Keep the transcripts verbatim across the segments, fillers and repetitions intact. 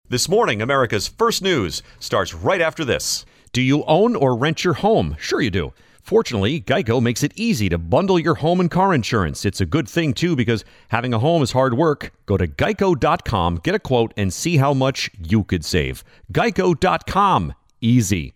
This morning, America's First News starts right after this. Do you own or rent your home? Sure you do. Fortunately, Geico makes it easy to bundle your home and car insurance. It's a good thing, too, because having a home is hard work. Go to geico dot com, get a quote, and see how much you could save. geico dot com. Easy.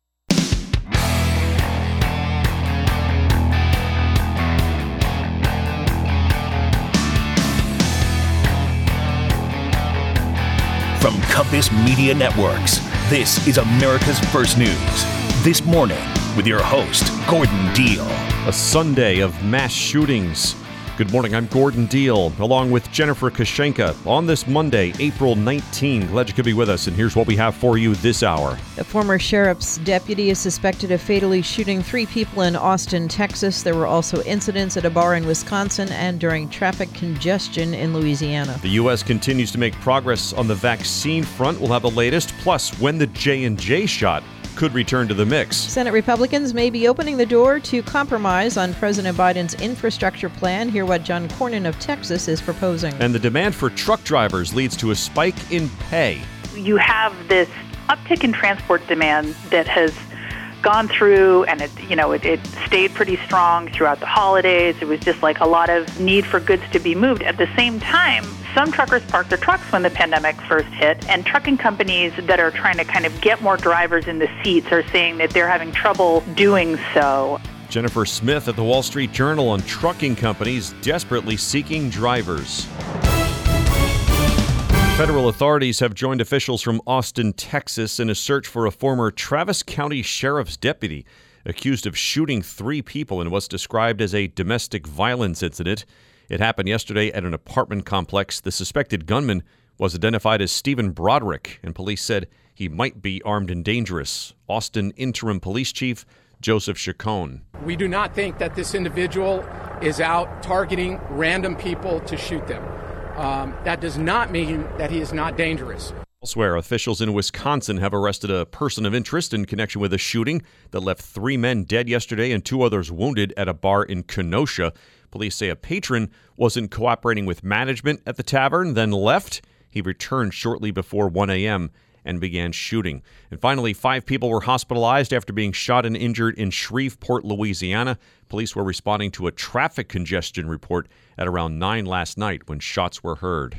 From Compass Media Networks, this is America's First News. This morning, with your host, Gordon Deal. A Sunday of mass shootings. Good morning, I'm Gordon Deal, along with Jennifer Kashenka, on this Monday, April nineteenth. Glad you could be with us, and here's what we have for you this hour. A former sheriff's deputy is suspected of fatally shooting three people in Austin, Texas. There were also incidents at a bar in Wisconsin and during traffic congestion in Louisiana. The U S continues to make progress on the vaccine front. We'll have the latest, plus when the J and J shot could return to the mix. Senate Republicans may be opening the door to compromise on President Biden's infrastructure plan. Hear what John Cornyn of Texas is proposing. And the demand for truck drivers leads to a spike in pay. You have this uptick in transport demand that has gone through, and it, you know, it, it stayed pretty strong throughout the holidays. It was just like a lot of need for goods to be moved. At the same time, some truckers parked their trucks when the pandemic first hit, and trucking companies that are trying to kind of get more drivers in the seats are saying that they're having trouble doing so. Jennifer Smith at the Wall Street Journal on trucking companies desperately seeking drivers. Federal authorities have joined officials from Austin, Texas, in a search for a former Travis County Sheriff's deputy accused of shooting three people in what's described as a domestic violence incident. It happened yesterday at an apartment complex. The suspected gunman was identified as Stephen Broderick, and police said he might be armed and dangerous. Austin Interim Police Chief Joseph Chacon. We do not think that this individual is out targeting random people to shoot them. Um, that does not mean that he is not dangerous. Elsewhere, officials in Wisconsin have arrested a person of interest in connection with a shooting that left three men dead yesterday and two others wounded at a bar in Kenosha. Police say a patron wasn't cooperating with management at the tavern, then left. He returned shortly before one a.m. and began shooting. And finally, five people were hospitalized after being shot and injured in Shreveport, Louisiana. Police were responding to a traffic congestion report at around nine last night when shots were heard.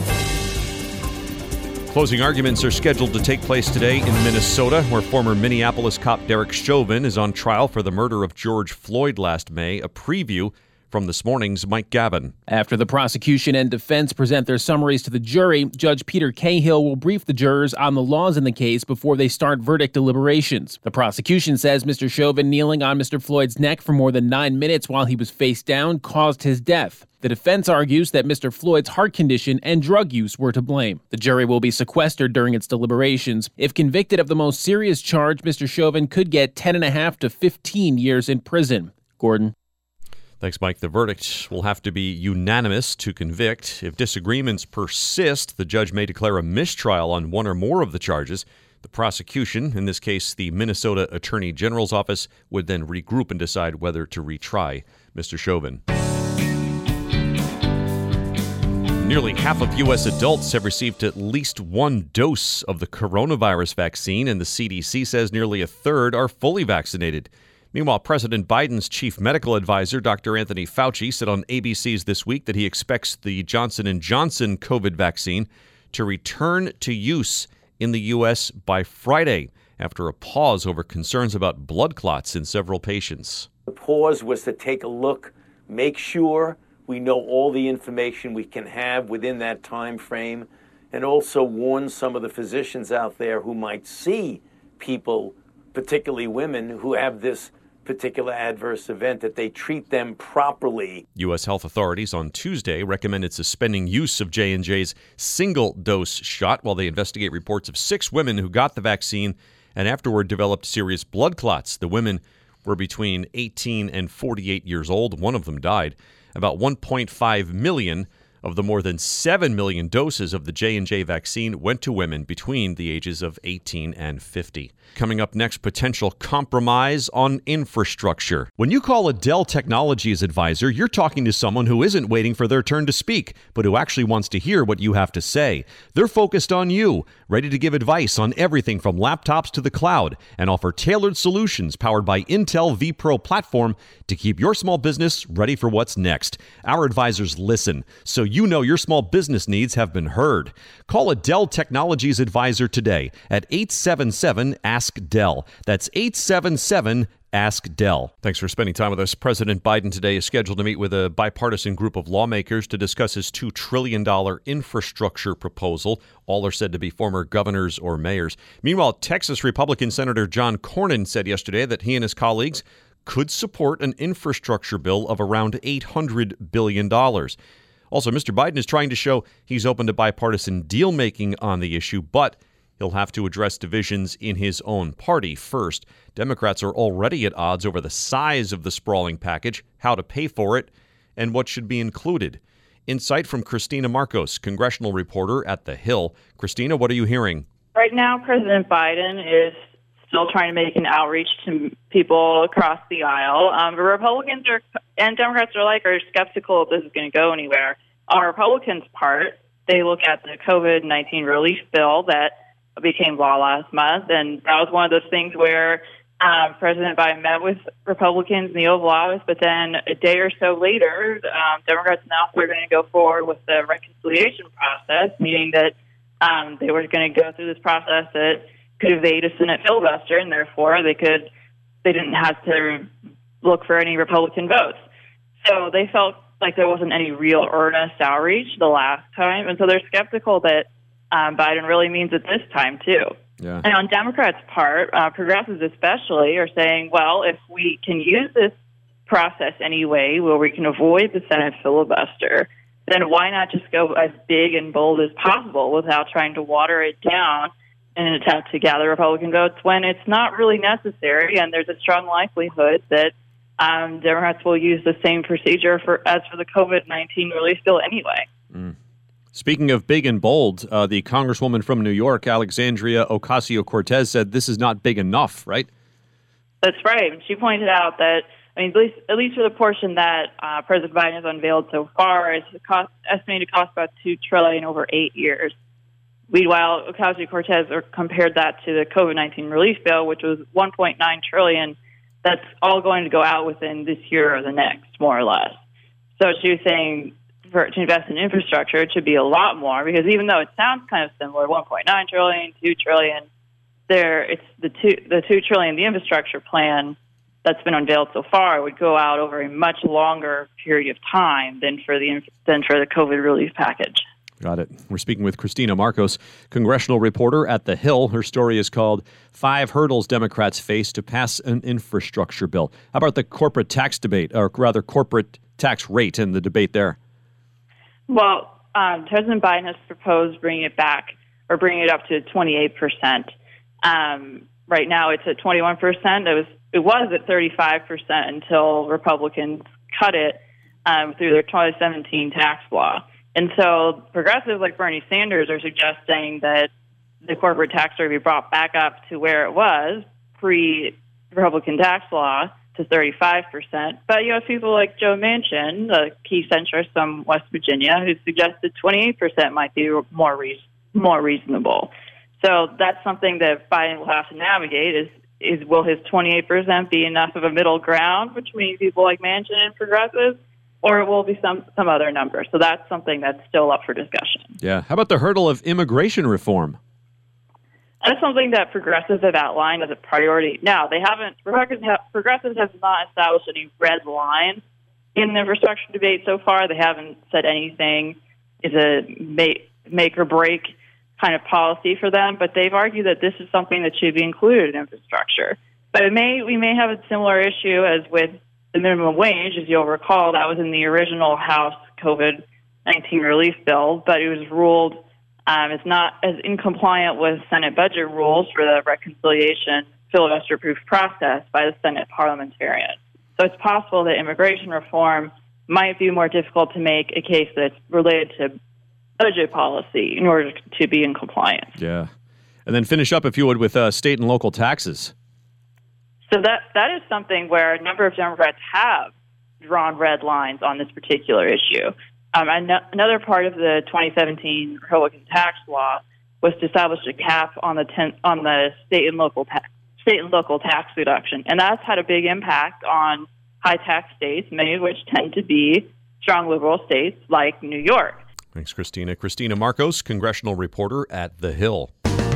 Closing arguments are scheduled to take place today in Minnesota, where former Minneapolis cop Derek Chauvin is on trial for the murder of George Floyd last May. A preview from this morning's Mike Gavin. After the prosecution and defense present their summaries to the jury, Judge Peter Cahill will brief the jurors on the laws in the case before they start verdict deliberations. The prosecution says Mister Chauvin kneeling on Mister Floyd's neck for more than nine minutes while he was face down caused his death. The defense argues that Mister Floyd's heart condition and drug use were to blame. The jury will be sequestered during its deliberations. If convicted of the most serious charge, Mister Chauvin could get ten and a half to fifteen years in prison. Gordon. Thanks, Mike. The verdict will have to be unanimous to convict. If disagreements persist, the judge may declare a mistrial on one or more of the charges. The prosecution, in this case the Minnesota Attorney General's office, would then regroup and decide whether to retry Mister Chauvin. Nearly half of U S adults have received at least one dose of the coronavirus vaccine, and the C D C says nearly a third are fully vaccinated. Meanwhile, President Biden's chief medical advisor, Doctor Anthony Fauci, said on A B C's This Week that he expects the Johnson and Johnson COVID vaccine to return to use in the U S by Friday after a pause over concerns about blood clots in several patients. The pause was to take a look, make sure we know all the information we can have within that time frame, and also warn some of the physicians out there who might see people, particularly women, who have this particular adverse event, that they treat them properly. U S health authorities on Tuesday recommended suspending use of J and J's single-dose shot while they investigate reports of six women who got the vaccine and afterward developed serious blood clots. The women were between eighteen and forty-eight years old. One of them died. About one point five million of the more than seven million doses of the J and J vaccine went to women between the ages of eighteen and fifty. Coming up next, potential compromise on infrastructure. When you call a Dell Technologies advisor, you're talking to someone who isn't waiting for their turn to speak, but who actually wants to hear what you have to say. They're focused on you, ready to give advice on everything from laptops to the cloud, and offer tailored solutions powered by Intel vPro platform to keep your small business ready for what's next. Our advisors listen, so you know your small business needs have been heard. Call a Dell Technologies advisor today at eight seven seven, ask Dell. That's eight seven seven, ask Dell. Thanks for spending time with us. President Biden today is scheduled to meet with a bipartisan group of lawmakers to discuss his two trillion dollars infrastructure proposal. All are said to be former governors or mayors. Meanwhile, Texas Republican Senator John Cornyn said yesterday that he and his colleagues could support an infrastructure bill of around eight hundred billion dollars. Also, Mister Biden is trying to show he's open to bipartisan deal-making on the issue, but he'll have to address divisions in his own party first. Democrats are already at odds over the size of the sprawling package, how to pay for it, and what should be included. Insight from Christina Marcos, congressional reporter at The Hill. Christina, what are you hearing? Right now, President Biden is still trying to make an outreach to people across the aisle. Um, the Republicans are, and Democrats are like are skeptical if this is going to go anywhere. On Republicans' part, they look at the COVID nineteen relief bill that became law last month, and that was one of those things where um, President Biden met with Republicans in the Oval Office, but then a day or so later, um, Democrats announced they were going to go forward with the reconciliation process, meaning that um, they were going to go through this process that could evade a Senate filibuster, and therefore they could they didn't have to look for any Republican votes. So they felt like there wasn't any real earnest outreach the last time, and so they're skeptical that um, Biden really means it this time too. Yeah. And on Democrats' part, uh, progressives especially are saying, well, if we can use this process anyway where we can avoid the Senate filibuster, then why not just go as big and bold as possible without trying to water it down in an attempt to gather Republican votes when it's not really necessary, and there's a strong likelihood that um, Democrats will use the same procedure for as for the COVID nineteen relief bill anyway. Mm. Speaking of big and bold, uh, the Congresswoman from New York, Alexandria Ocasio-Cortez, said this is not big enough, right? That's right. She pointed out that, I mean, at least, at least for the portion that uh, President Biden has unveiled so far, it's cost, estimated to cost about two trillion dollars over eight years. Meanwhile, Ocasio-Cortez compared that to the COVID nineteen relief bill, which was one point nine trillion dollars. That's all going to go out within this year or the next, more or less. So she was saying for, to invest in infrastructure, it should be a lot more, because even though it sounds kind of similar, one point nine trillion dollars, two trillion dollars, there it's the two the two trillion dollars, the infrastructure plan that's been unveiled so far would go out over a much longer period of time than for the than for the COVID relief package. Got it. We're speaking with Christina Marcos, congressional reporter at The Hill. Her story is called Five Hurdles Democrats Face to Pass an Infrastructure Bill. How about the corporate tax debate, or rather corporate tax rate and the debate there? Well, um, President Biden has proposed bringing it back or bringing it up to twenty-eight percent. Um, right now it's at twenty-one percent. It was, it was at thirty-five percent until Republicans cut it um, through their twenty seventeen tax law. And so progressives like Bernie Sanders are suggesting that the corporate tax rate be brought back up to where it was pre-Republican tax law to thirty-five percent. But you have people like Joe Manchin, the key centrist from West Virginia, who suggested twenty-eight percent might be more re- more reasonable. So that's something that Biden will have to navigate is, is will his twenty-eight percent be enough of a middle ground between people like Manchin and progressives? Or it will be some, some other number. So that's something that's still up for discussion. Yeah. How about the hurdle of immigration reform? That's something that progressives have outlined as a priority. Now, they haven't, progressives have, progressives have not established any red lines in the infrastructure debate so far. They haven't said anything is a make, make or break kind of policy for them, but they've argued that this is something that should be included in infrastructure. But it may we may have a similar issue as with the minimum wage. As you'll recall, that was in the original House COVID nineteen relief bill, but it was ruled um, it's not as incompliant with Senate budget rules for the reconciliation filibuster-proof process by the Senate parliamentarian. So it's possible that immigration reform might be more difficult to make a case that's related to budget policy in order to be in compliance. Yeah. And then finish up, if you would, with uh, state and local taxes. So that that is something where a number of Democrats have drawn red lines on this particular issue. Um, and another part of the twenty seventeen Republican tax law was to establish a cap on the ten, on the state and local tax state and local tax deduction, and that's had a big impact on high tax states, many of which tend to be strong liberal states like New York. Thanks, Christina. Christina Marcos, congressional reporter at The Hill.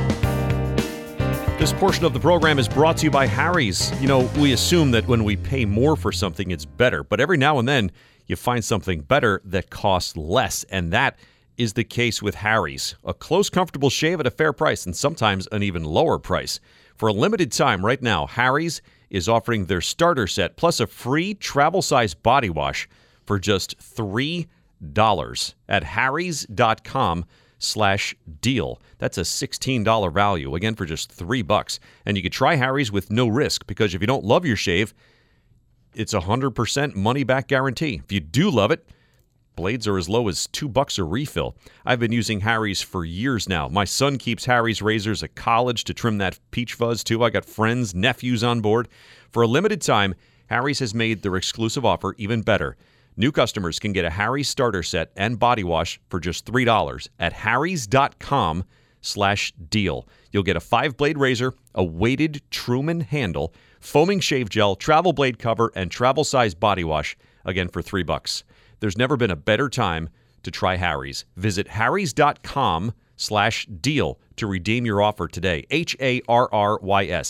This portion of the program is brought to you by Harry's. You know, we assume that when we pay more for something, it's better. But every now and then, you find something better that costs less. And that is the case with Harry's. A close, comfortable shave at a fair price, and sometimes an even lower price. For a limited time right now, Harry's is offering their starter set plus a free travel-size body wash for just three dollars at harrys.com slash deal. That's a sixteen dollars value, again, for just three bucks. And you can try Harry's with no risk, because if you don't love your shave, it's a one hundred percent money-back guarantee. If you do love it, blades are as low as two bucks a refill. I've been using Harry's for years now. My son keeps Harry's razors at college to trim that peach fuzz, too. I got friends, nephews on board. For a limited time, Harry's has made their exclusive offer even better. New customers can get a Harry's starter set and body wash for just three dollars at harrys.com slash deal. You'll get a five-blade razor, a weighted Truman handle, foaming shave gel, travel blade cover, and travel-size body wash, again for three bucks. There's never been a better time to try Harry's. Visit harrys.com slash deal to redeem your offer today. H A R R Y S.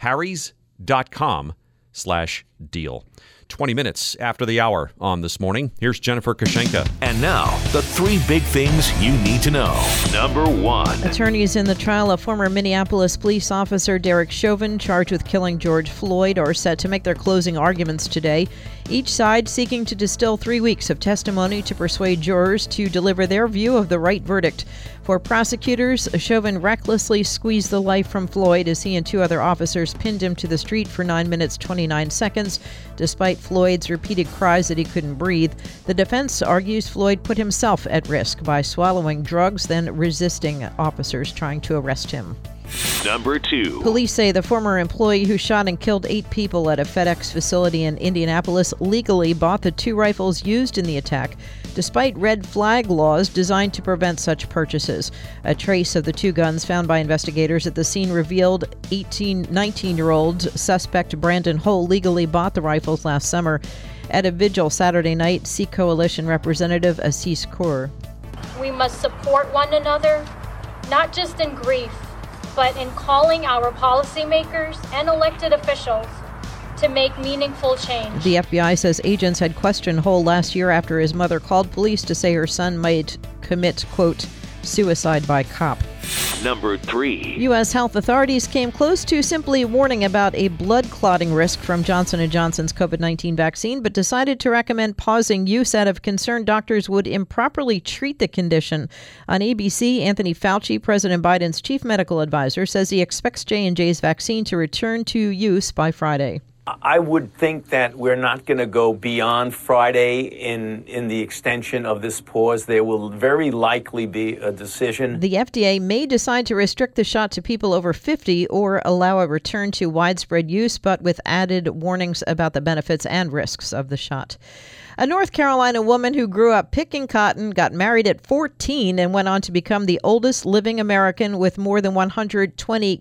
harrys.com slash deal. twenty minutes after the hour on This Morning. Here's Jennifer Kashenka. And now, the three big things you need to know. Number one. Attorneys in the trial of former Minneapolis police officer Derek Chauvin, charged with killing George Floyd, are set to make their closing arguments today. Each side seeking to distill three weeks of testimony to persuade jurors to deliver their view of the right verdict. For prosecutors, Chauvin recklessly squeezed the life from Floyd as he and two other officers pinned him to the street for nine minutes, twenty-nine seconds. Despite Floyd's repeated cries that he couldn't breathe, the defense argues Floyd put himself at risk by swallowing drugs, then resisting officers trying to arrest him. Number two. Police say the former employee who shot and killed eight people at a FedEx facility in Indianapolis legally bought the two rifles used in the attack, despite red flag laws designed to prevent such purchases. A trace of the two guns found by investigators at the scene revealed eighteen, nineteen-year-old suspect Brandon Hull legally bought the rifles last summer. At a vigil Saturday night, Sikh Coalition Representative Assis Kaur. We must support one another, not just in grief, but in calling our policymakers and elected officials to make meaningful change. The F B I says agents had questioned Hull last year after his mother called police to say her son might commit, quote, suicide by cop. Number three. U S health authorities came close to simply warning about a blood clotting risk from Johnson and Johnson's COVID nineteen vaccine, but decided to recommend pausing use out of concern doctors would improperly treat the condition. On A B C, Anthony Fauci, President Biden's chief medical advisor, says he expects J and J's vaccine to return to use by Friday. I would think that we're not going to go beyond Friday in in the extension of this pause. There will very likely be a decision. The F D A may decide to restrict the shot to people over fifty or allow a return to widespread use, but with added warnings about the benefits and risks of the shot. A North Carolina woman who grew up picking cotton, got married at fourteen, and went on to become the oldest living American with more than one hundred twenty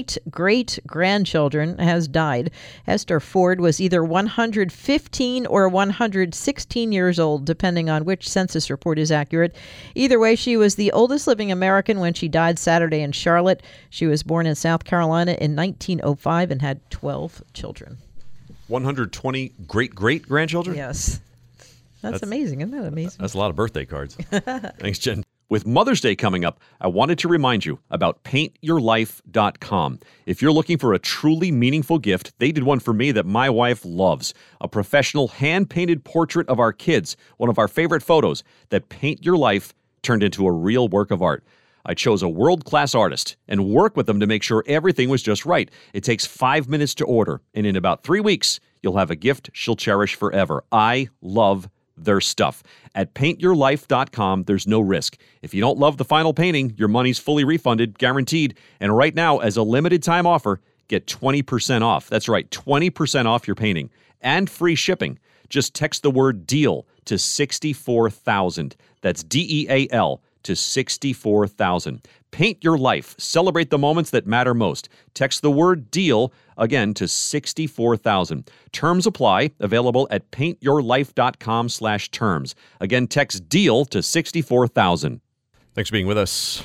great-great-grandchildren has died. Esther Ford was either one hundred fifteen or one hundred sixteen years old, depending on which census report is accurate. Either way, she was the oldest living American when she died Saturday in Charlotte. She was born in South Carolina in nineteen oh five and had twelve children. one hundred twenty great-great-grandchildren? Yes. That's, that's amazing. Isn't that amazing? That's a lot of birthday cards. Thanks, Jen. With Mother's Day coming up, I wanted to remind you about paint your life dot com. If you're looking for a truly meaningful gift, they did one for me that my wife loves. A professional hand-painted portrait of our kids, one of our favorite photos that Paint Your Life turned into a real work of art. I chose a world-class artist and worked with them to make sure everything was just right. It takes five minutes to order, and in about three weeks, you'll have a gift she'll cherish forever. I love their stuff. At paint your life dot com, there's no risk. If you don't love the final painting, your money's fully refunded, guaranteed. And right now, as a limited time offer, get twenty percent off. That's right, twenty percent off your painting and free shipping. Just text the word DEAL to sixty-four thousand. That's D E A L to sixty-four thousand. Paint your life. Celebrate the moments that matter most. Text the word DEAL again to sixty-four thousand. Terms apply. Available at paint your life dot com slash terms. Again, text DEAL to sixty-four thousand. Thanks for being with us.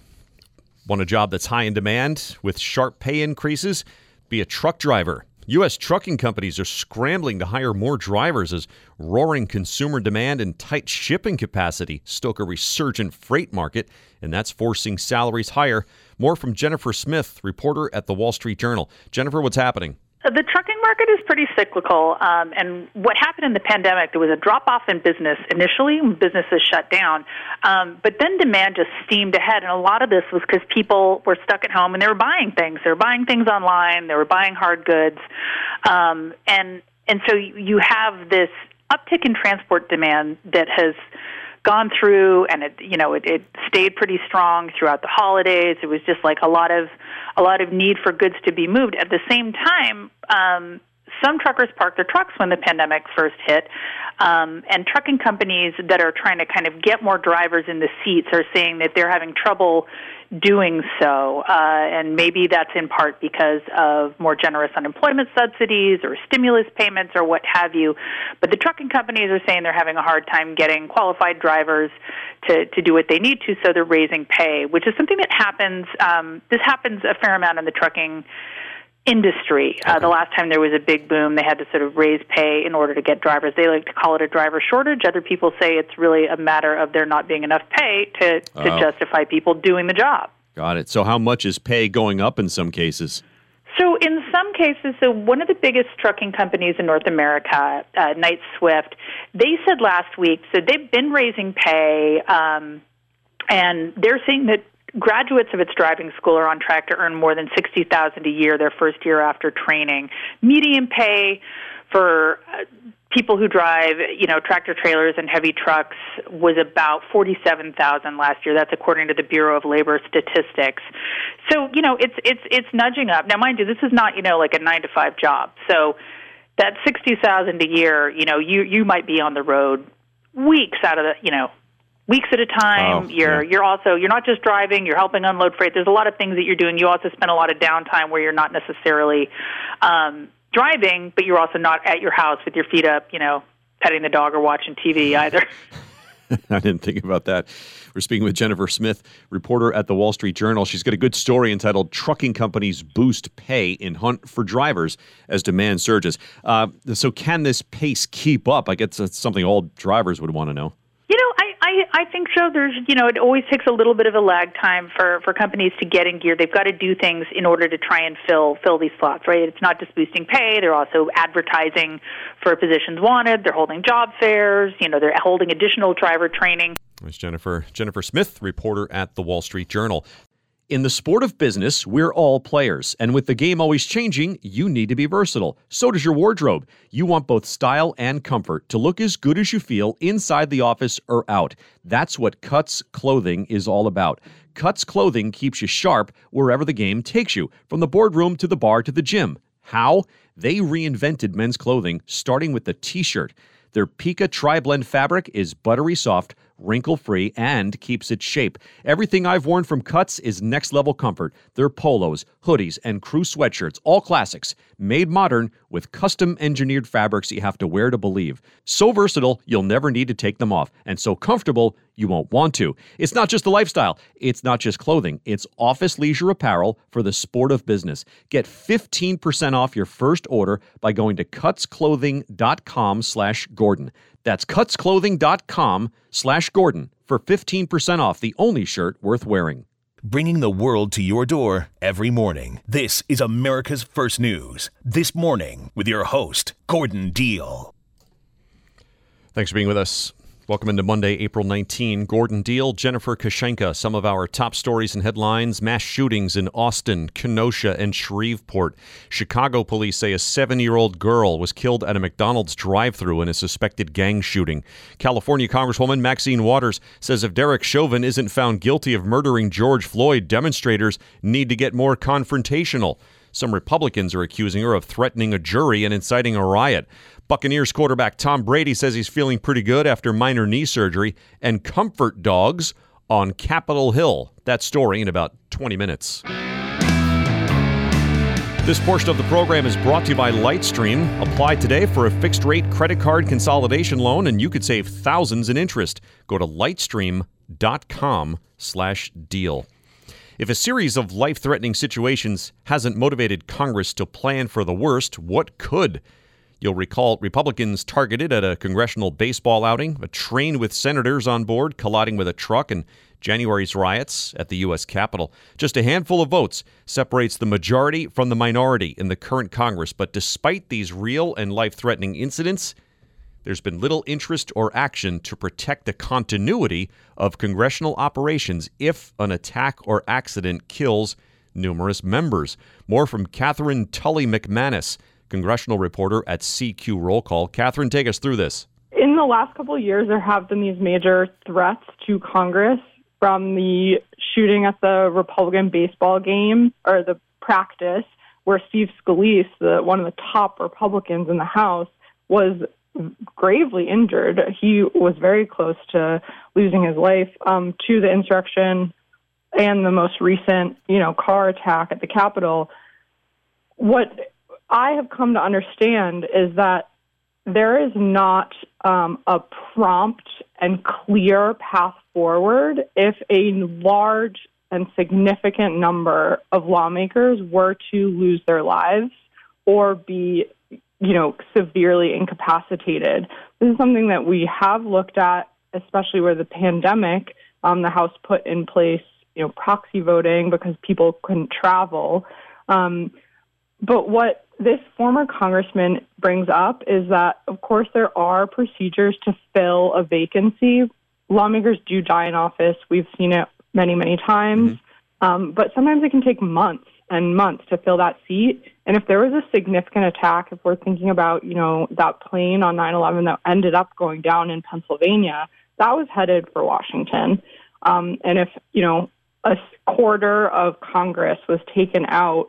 Want a job that's high in demand with sharp pay increases? Be a truck driver. U S trucking companies are scrambling to hire more drivers as roaring consumer demand and tight shipping capacity stoke a resurgent freight market, and that's forcing salaries higher. More from Jennifer Smith, reporter at the Wall Street Journal. Jennifer, what's happening? The trucking market is pretty cyclical, um, and what happened in the pandemic, there was a drop-off in business initially when businesses shut down, um, but then demand just steamed ahead, and a lot of this was because people were stuck at home and they were buying things. They were buying things online, they were buying hard goods, um, and and so you have this uptick in transport demand that has gone through, and it you know it, it stayed pretty strong throughout the holidays. It was just like a lot of a lot of need for goods to be moved. At the same time, um, some truckers parked their trucks when the pandemic first hit, um, and trucking companies that are trying to kind of get more drivers in the seats are saying that they're having trouble doing so, uh, and maybe that's in part because of more generous unemployment subsidies or stimulus payments or what have you. But the trucking companies are saying they're having a hard time getting qualified drivers to, to do what they need to, so they're raising pay, which is something that happens. Um, this happens a fair amount in the trucking industry. Uh, the last time there was a big boom, they had to sort of raise pay in order to get drivers. They like to call it a driver shortage. Other people say it's really a matter of there not being enough pay to, to Oh. justify people doing the job. Got it. So how much is pay going up in some cases? So in some cases, so one of the biggest trucking companies in North America, uh, Knight Swift, they said last week, so they've been raising pay, um, and they're saying that graduates of its driving school are on track to earn more than sixty thousand dollars a year their first year after training. Median pay for uh, people who drive, you know, tractor trailers and heavy trucks was about forty-seven thousand dollars last year. That's according to the Bureau of Labor Statistics. So, you know, it's it's it's nudging up. Now, mind you, this is not, you know, like a nine to five job. So that sixty thousand dollars a year, you know, you you might be on the road weeks out of the, you know, weeks at a time. Oh, you're yeah. you're also you're not just driving, you're helping unload freight. There's a lot of things that you're doing. You also spend a lot of downtime where you're not necessarily um, driving, but you're also not at your house with your feet up, you know, petting the dog or watching T V either. I didn't think about that. We're speaking with Jennifer Smith, reporter at the Wall Street Journal. She's got a good story entitled "Trucking Companies Boost Pay in Hunt for Drivers as Demand Surges." Uh, so can this pace keep up? I guess that's something all drivers would want to know. You know, I, I, I think so. There's, you know, it always takes a little bit of a lag time for, for companies to get in gear. They've got to do things in order to try and fill fill these slots, right? It's not just boosting pay. They're also advertising for positions wanted. They're holding job fairs. You know, they're holding additional driver training. There's Jennifer Jennifer Smith, reporter at the Wall Street Journal. In the sport of business, we're all players, and with the game always changing, you need to be versatile. So does your wardrobe. You want both style and comfort to look as good as you feel inside the office or out. That's what Cuts Clothing is all about. Cuts Clothing keeps you sharp wherever the game takes you, from the boardroom to the bar to the gym. How? They reinvented men's clothing, starting with the T-shirt. Their Pika Tri-Blend fabric is buttery soft, wrinkle-free, and keeps its shape. Everything I've worn from Cuts is next-level comfort. Their polos, hoodies, and crew sweatshirts, all classics, made modern with custom-engineered fabrics you have to wear to believe. So versatile, you'll never need to take them off, and so comfortable, you won't want to. It's not just a lifestyle. It's not just clothing. It's office leisure apparel for the sport of business. Get fifteen percent off your first order by going to cutsclothing.com slash Gordon. That's cutsclothing.com slash Gordon for fifteen percent off the only shirt worth wearing. Bringing the world to your door every morning. This is America's First News. This morning with your host, Gordon Deal. Thanks for being with us. Welcome into Monday, April nineteenth. Gordon Deal, Jennifer Kashenka. Some of our top stories and headlines. Mass shootings in Austin, Kenosha, and Shreveport. Chicago police say a seven-year-old girl was killed at a McDonald's drive-thru in a suspected gang shooting. California Congresswoman Maxine Waters says if Derek Chauvin isn't found guilty of murdering George Floyd, demonstrators need to get more confrontational. Some Republicans are accusing her of threatening a jury and inciting a riot. Buccaneers quarterback Tom Brady says he's feeling pretty good after minor knee surgery. And comfort dogs on Capitol Hill. That story in about twenty minutes. This portion of the program is brought to you by Lightstream. Apply today for a fixed-rate credit card consolidation loan, and you could save thousands in interest. Go to lightstream.com slash deal. If a series of life-threatening situations hasn't motivated Congress to plan for the worst, what could? You'll recall Republicans targeted at a congressional baseball outing, a train with senators on board colliding with a truck, and January's riots at the U S Capitol. Just a handful of votes separates the majority from the minority in the current Congress. But despite these real and life-threatening incidents, there's been little interest or action to protect the continuity of congressional operations if an attack or accident kills numerous members. More from Catherine Tully McManus, congressional reporter at C Q Roll Call. Catherine, take us through this. In the last couple of years, there have been these major threats to Congress, from the shooting at the Republican baseball game, or the practice, where Steve Scalise, the, one of the top Republicans in the House, was gravely injured. He was very close to losing his life, um, to the insurrection and the most recent, you know, car attack at the Capitol. What I have come to understand is that there is not um, a prompt and clear path forward if a large and significant number of lawmakers were to lose their lives or be, you know, severely incapacitated. This is something that we have looked at, especially where the pandemic, um, the House put in place, you know, proxy voting because people couldn't travel. Um, but what this former congressman brings up is that, of course, there are procedures to fill a vacancy. Lawmakers do die in office. We've seen it many, many times. Mm-hmm. Um, but sometimes it can take months and months to fill that seat. And if there was a significant attack, if we're thinking about, you know, that plane on nine eleven that ended up going down in Pennsylvania, that was headed for Washington. Um, and if, you know, a quarter of Congress was taken out,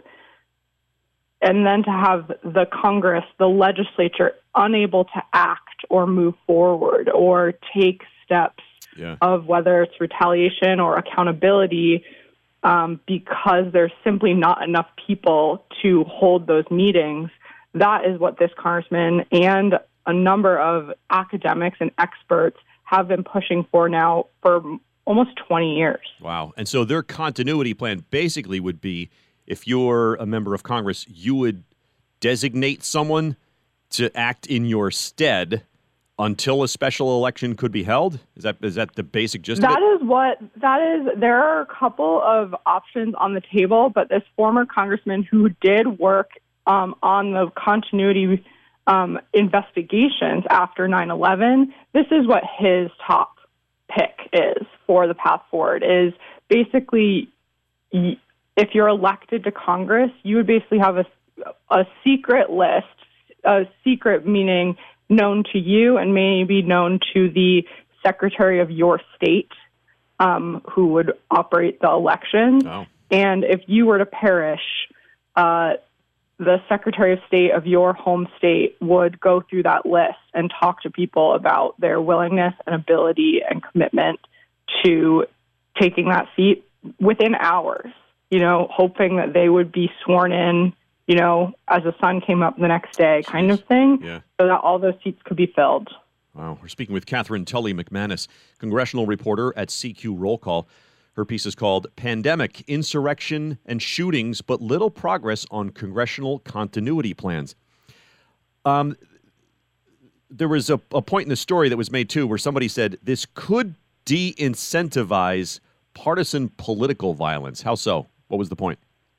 and then to have the Congress, the legislature, unable to act or move forward or take steps yeah. of whether it's retaliation or accountability, um, because there's simply not enough people to hold those meetings, that is what this congressman and a number of academics and experts have been pushing for now for almost twenty years. Wow. And so their continuity plan basically would be, if you're a member of Congress, you would designate someone to act in your stead until a special election could be held? Is that is that the basic gist that of it? That is what, that is, there are a couple of options on the table, but this former congressman who did work um, on the continuity um, investigations after nine eleven, this is what his top pick is for the path forward, is basically, if you're elected to Congress, you would basically have a, a secret list, a secret meaning known to you and maybe known to the secretary of your state, um, who would operate the election. Oh. And if you were to perish, uh, the secretary of state of your home state would go through that list and talk to people about their willingness and ability and commitment to taking that seat within hours, you know, hoping that they would be sworn in, you know, as the sun came up the next day, Jeez. kind of thing, yeah. so that all those seats could be filled. Wow. We're speaking with Catherine Tully McManus, congressional reporter at C Q Roll Call. Her piece is called Pandemic, Insurrection, and Shootings, but Little Progress on Congressional Continuity Plans. Um, there was a, a point in the story that was made, too, where somebody said this could de-incentivize partisan political violence. How so? What was the point?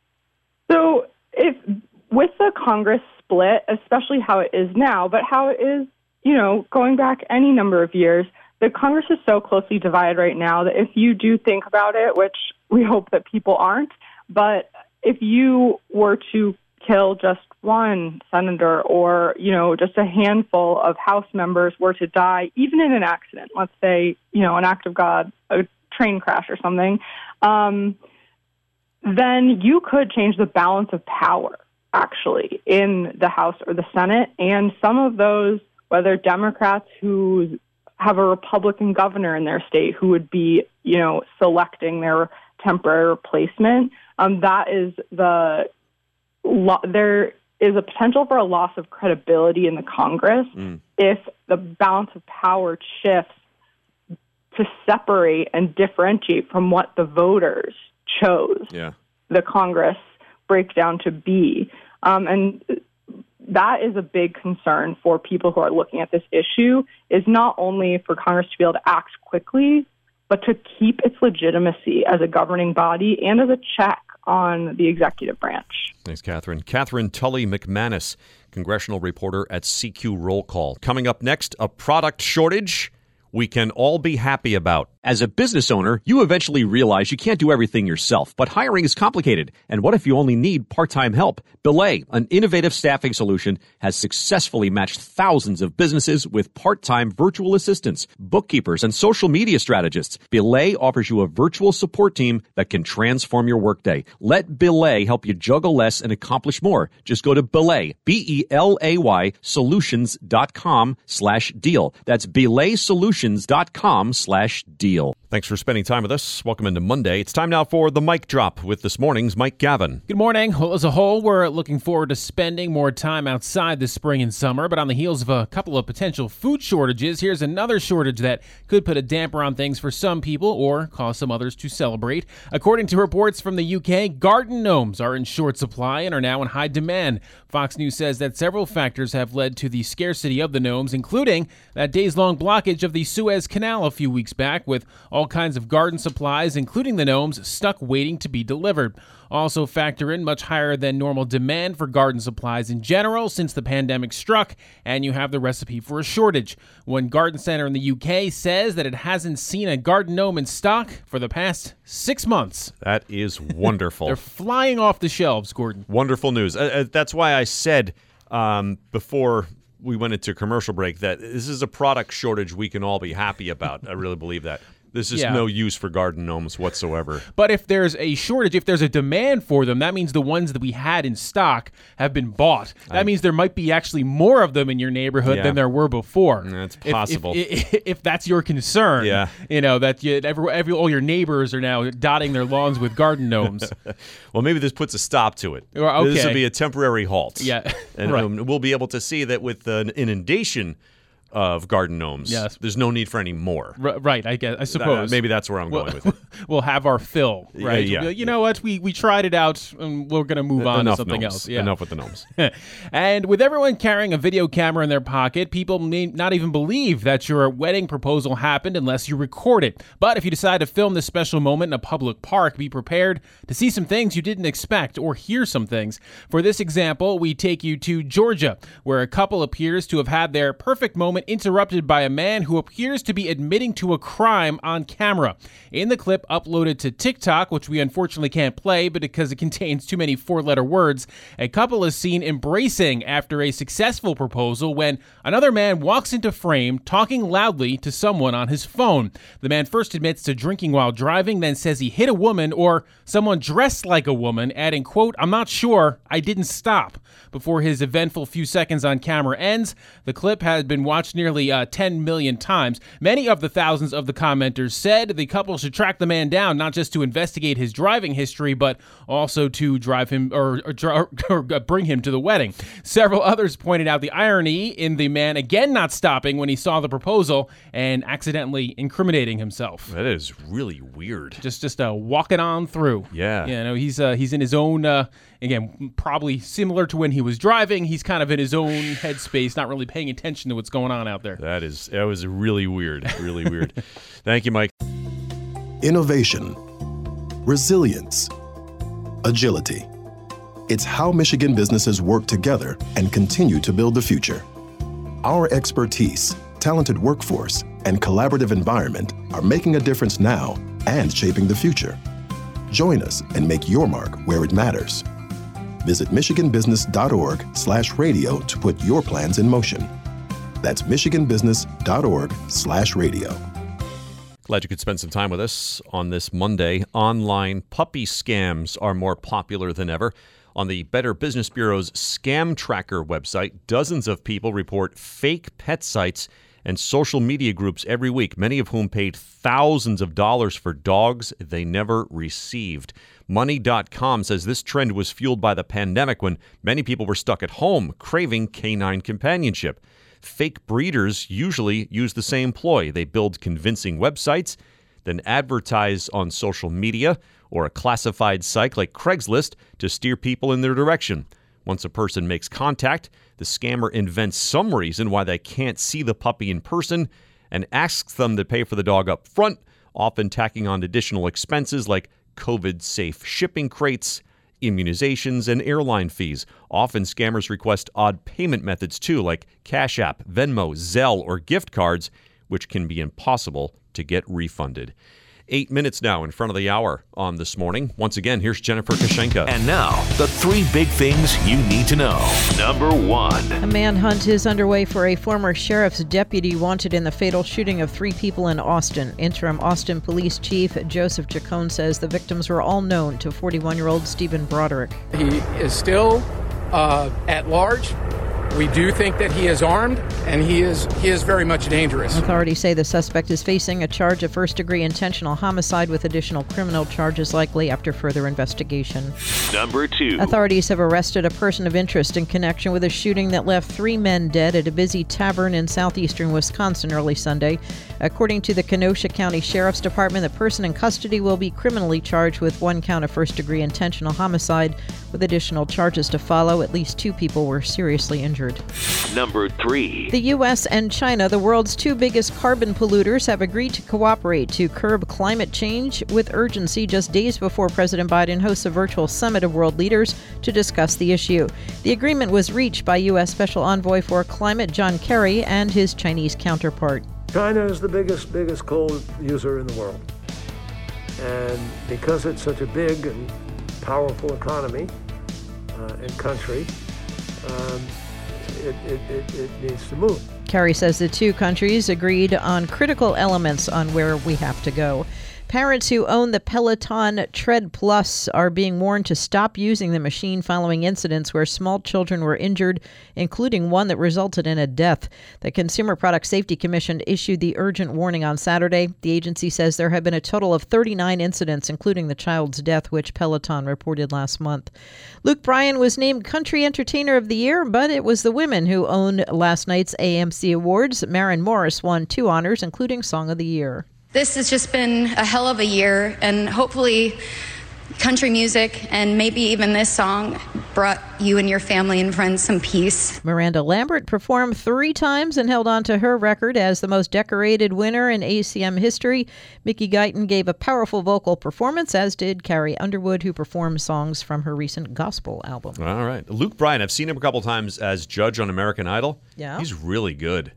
So if with the Congress split, especially how it is now, but how it is, you know, going back any number of years, the Congress is so closely divided right now that if you do think about it, which we hope that people aren't, but if you were to kill just one senator or, you know, just a handful of House members were to die, even in an accident, let's say, you know, an act of God, a train crash or something, um, then you could change the balance of power, actually, in the House or the Senate. And some of those, whether Democrats who have a Republican governor in their state who would be, you know, selecting their temporary replacement, um, that is the lo- there is a potential for a loss of credibility in the Congress mm. if the balance of power shifts to separate and differentiate from what the voters chose yeah. the Congress breakdown to be. Um, and that is a big concern for people who are looking at this issue, is not only for Congress to be able to act quickly, but to keep its legitimacy as a governing body and as a check on the executive branch. Thanks, Catherine. Catherine Tully McManus, congressional reporter at C Q Roll Call. Coming up next, a product shortage we can all be happy about. As a business owner, you eventually realize you can't do everything yourself, but hiring is complicated. And what if you only need part-time help? Belay, an innovative staffing solution, has successfully matched thousands of businesses with part-time virtual assistants, bookkeepers, and social media strategists. Belay offers you a virtual support team that can transform your workday. Let Belay help you juggle less and accomplish more. Just go to Belay, B E L A Y, solutions.com slash deal. That's belaysolutions.com slash deal. Thanks for spending time with us. Welcome into Monday. It's time now for the Mic Drop with this morning's Mike Gavin. Good morning. Well, as a whole, we're looking forward to spending more time outside this spring and summer, but on the heels of a couple of potential food shortages, here's another shortage that could put a damper on things for some people or cause some others to celebrate. According to reports from the U K, garden gnomes are in short supply and are now in high demand. Fox News says that several factors have led to the scarcity of the gnomes, including that days-long blockage of the Suez Canal a few weeks back, with all kinds of garden supplies, including the gnomes, stuck waiting to be delivered. Also factor in much higher than normal demand for garden supplies in general since the pandemic struck, and you have the recipe for a shortage. One garden center in the U K says that it hasn't seen a garden gnome in stock for the past six months. That is wonderful. They're flying off the shelves, Gordon. Wonderful news. Uh, uh, that's why I said um, before we went into commercial break that this is a product shortage we can all be happy about. I really believe that. There's just Yeah. no use for garden gnomes whatsoever. But if there's a shortage, if there's a demand for them, that means the ones that we had in stock have been bought. That I, means there might be actually more of them in your neighborhood Yeah. than there were before. That's If- possible. If, if, if that's your concern, Yeah. you know, that you, every, every, all your neighbors are now dotting their lawns with garden gnomes. Well, maybe this puts a stop to it. Or- okay. This will be a temporary halt. Yeah, And right. um, we'll be able to see that with an inundation of garden gnomes, Yes. there's no need for any more. R- right, I guess. I suppose. Uh, maybe that's where I'm We'll- going with it. We'll have our fill, Yeah, right? yeah. We'll be like, you know what? We we tried it out, and we're going to move on Enough to something gnomes. else. Yeah. Enough with the gnomes. And with everyone carrying a video camera in their pocket, people may not even believe that your wedding proposal happened unless you record it. But if you decide to film this special moment in a public park, be prepared to see some things you didn't expect or hear some things. For this example, we take you to Georgia, where a couple appears to have had their perfect moment interrupted by a man who appears to be admitting to a crime on camera. In the clip uploaded to TikTok, which we unfortunately can't play but because it contains too many four-letter words, a couple is seen embracing after a successful proposal when another man walks into frame talking loudly to someone on his phone. The man first admits to drinking while driving, then says he hit a woman or someone dressed like a woman, adding, quote, "I'm not sure, I didn't stop." Before his eventful few seconds on camera ends, the clip has been watched nearly uh, ten million times. Many of the thousands of the commenters said the couple should track the man down, not just to investigate his driving history, but also to drive him or, or, or bring him to the wedding. Several others pointed out the irony in the man again not stopping when he saw the proposal and accidentally incriminating himself. That is really weird. Just just uh, walking on through. Yeah. You know, he's uh, he's in his own, uh, again, probably similar to when he was driving. He's kind of in his own headspace, not really paying attention to what's going on out there. That is that was really weird. Really weird. Thank you, Mike. Innovation, resilience, agility. It's how Michigan businesses work together and continue to build the future. Our expertise, talented workforce, and collaborative environment are making a difference now and shaping the future. Join us and make your mark where it matters. Visit michiganbusiness.org slash radio to put your plans in motion. That's michiganbusiness.org slash radio. Glad you could spend some time with us on this Monday. Online puppy scams are more popular than ever. On the Better Business Bureau's Scam Tracker website, dozens of people report fake pet sites and social media groups every week, many of whom paid thousands of dollars for dogs they never received. Money dot com says this trend was fueled by the pandemic when many people were stuck at home craving canine companionship. Fake breeders usually use the same ploy. They build convincing websites, then advertise on social media or a classified site like Craigslist to steer people in their direction. Once a person makes contact, the scammer invents some reason why they can't see the puppy in person and asks them to pay for the dog up front, often tacking on additional expenses like COVID-safe shipping crates, immunizations, and airline fees. Often scammers request odd payment methods too, like Cash App, Venmo, Zelle, or gift cards, which can be impossible to get refunded. Eight minutes now in front of the hour on This Morning. Once again, here's Jennifer Kashenka. And now, the three big things you need to know. Number one. A manhunt is underway for a former sheriff's deputy wanted in the fatal shooting of three people in Austin. Interim Austin Police Chief Joseph Chacon says the victims were all known to forty-one-year-old Stephen Broderick. He is still uh, at large. We do think that he is armed, and he is he is very much dangerous. Authorities say the suspect is facing a charge of first-degree intentional homicide with additional criminal charges likely after further investigation. Number two. Authorities have arrested a person of interest in connection with a shooting that left three men dead at a busy tavern in southeastern Wisconsin early Sunday. According to the Kenosha County Sheriff's Department, the person in custody will be criminally charged with one count of first-degree intentional homicide, with additional charges to follow. At least two people were seriously injured. Number three. The U S and China, the world's two biggest carbon polluters, have agreed to cooperate to curb climate change with urgency just days before President Biden hosts a virtual summit of world leaders to discuss the issue. The agreement was reached by U S Special Envoy for Climate John Kerry and his Chinese counterpart. China is the biggest, biggest coal user in the world. And because it's such a big and powerful economy uh, and country, um, It, it, it, it needs to move. Kerry says the two countries agreed on critical elements on where we have to go. Parents who own the Peloton Tread Plus are being warned to stop using the machine following incidents where small children were injured, including one that resulted in a death. The Consumer Product Safety Commission issued the urgent warning on Saturday. The agency says there have been a total of thirty-nine incidents, including the child's death, which Peloton reported last month. Luke Bryan was named Country Entertainer of the Year, but it was the women who owned last night's A M C Awards. Maren Morris won two honors, including Song of the Year. This has just been a hell of a year, and hopefully country music and maybe even this song brought you and your family and friends some peace. Miranda Lambert performed three times and held on to her record as the most decorated winner in A C M history. Mickey Guyton gave a powerful vocal performance, as did Carrie Underwood, who performed songs from her recent gospel album. All right. Luke Bryan, I've seen him a couple times as judge on American Idol. Yeah. He's really good.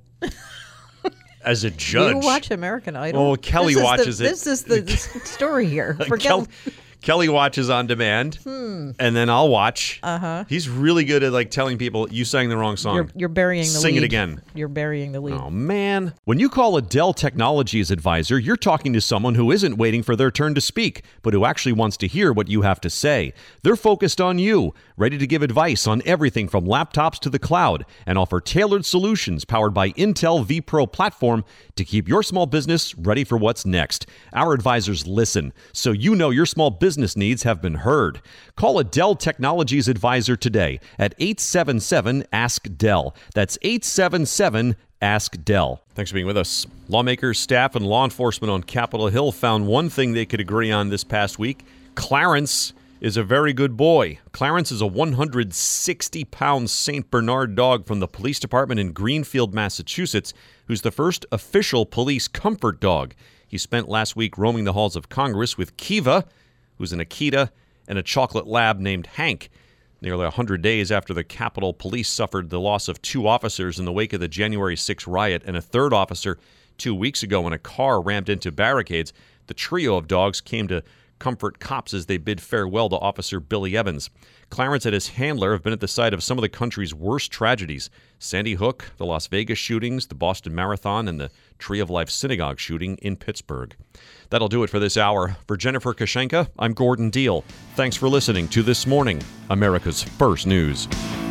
As a judge. You watch American Idol. Oh, Kelly this watches the, it. This is the story here. Forget Kel- Kelly watches on demand, hmm. and then I'll watch. Uh-huh. He's really good at like telling people, you sang the wrong song. You're, you're burying the Sing lead. it again. You're burying the lead. Oh, man. When you call a Dell Technologies advisor, you're talking to someone who isn't waiting for their turn to speak, but who actually wants to hear what you have to say. They're focused on you, ready to give advice on everything from laptops to the cloud, and offer tailored solutions powered by Intel vPro platform to keep your small business ready for what's next. Our advisors listen, so you know your small business needs have been heard. Call a Dell Technologies advisor today at eight seven seven, ask Dell. That's eight seven seven, ask Dell. Thanks for being with us. Lawmakers, staff, and law enforcement on Capitol Hill found one thing they could agree on this past week. Clarence is a very good boy. Clarence is a one hundred sixty pound Saint Bernard dog from the police department in Greenfield, Massachusetts, who's the first official police comfort dog. He spent last week roaming the halls of Congress with Kiva, who's an Akita, and a chocolate lab named Hank. Nearly one hundred days after the Capitol Police suffered the loss of two officers in the wake of the January sixth riot and a third officer two weeks ago when a car rammed into barricades. The trio of dogs came to comfort cops as they bid farewell to Officer Billy Evans. Clarence and his handler have been at the site of some of the country's worst tragedies: Sandy Hook, the Las Vegas shootings, the Boston Marathon, and the Tree of Life Synagogue shooting in Pittsburgh. That'll do it for this hour. For Jennifer Kashenka, I'm Gordon Deal. Thanks for listening to This Morning, America's First News.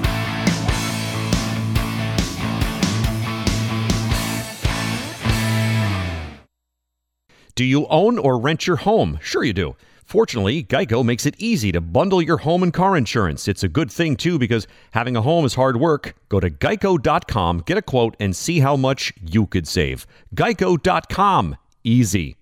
Do you own or rent your home? Sure you do. Fortunately, Geico makes it easy to bundle your home and car insurance. It's a good thing, too, because having a home is hard work. Go to geico dot com, get a quote, and see how much you could save. geico dot com. Easy.